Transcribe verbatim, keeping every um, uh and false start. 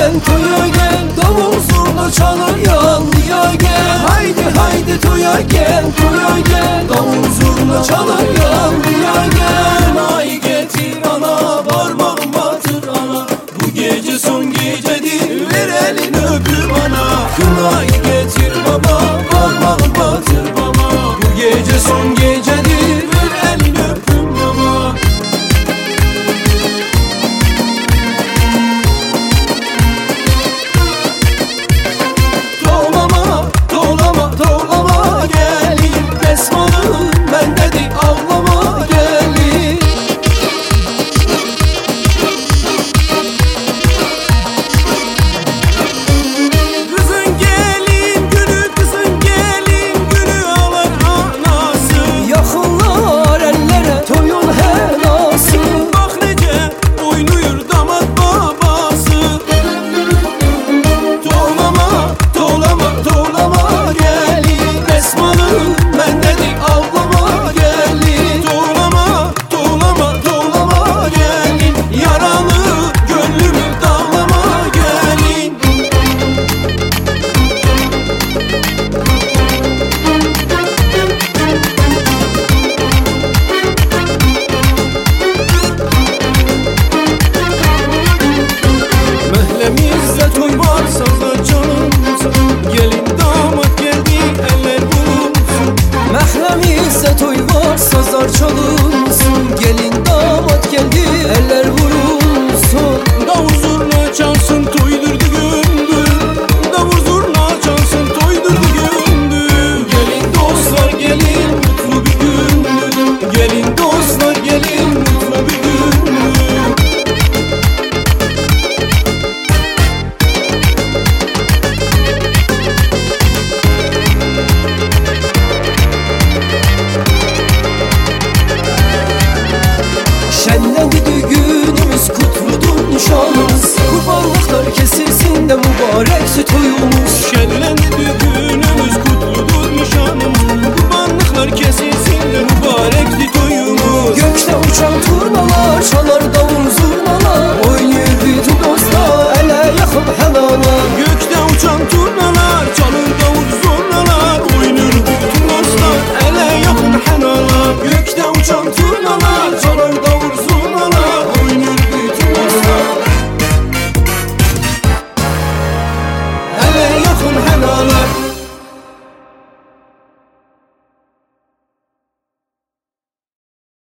gel, toya gel, davul zurna çalar yanlıya gel. Haydi haydi toya gel, toya gel, davul zurna çalar yanlıya gel. Ay getir ana, parmağım batır ana, bu gece son gecedir, ver elini öpür bana. Kınayı getir baba, parmağım batır baba, bu gece son gecedir, ver elini öpür baba. Dolama, dolama, dolama gelin, Esman'ın ben dedi ağlama gelin. Kızın gelin günü, kızın gelin günü ağlar anası. Yakınlar ellere toyun helası, bak nece oynuyur damat babası. Dolama, dolama, dolama gelin, Esman'ın ben dedik ağlama gelin. Dolama, dolama, dolama gelin, yaralı gönlümü dağlama gelin. Mehlemizde toy var, sazlar çalınsın, gelin damat geldi eller vurulsun. Mehlemizde toy var, sazlar çalınsın, gelin damat geldi eller vurulsun. Davul zurna çalsın, toydurdu gündür, davul zurna çalsın, toydurdu gündür. Gelin dostlar gelin, mutlu bir gündür, gelin dostlar gelin, mutlu bir gündür. Şenlendi düğünümüz, kutludur nişanımız, kurbanlıklar kesilsin de mübarek toyumuz. Şenlendi düğünümüz, kutludur nişanımız, kurbanlıklar kesilsin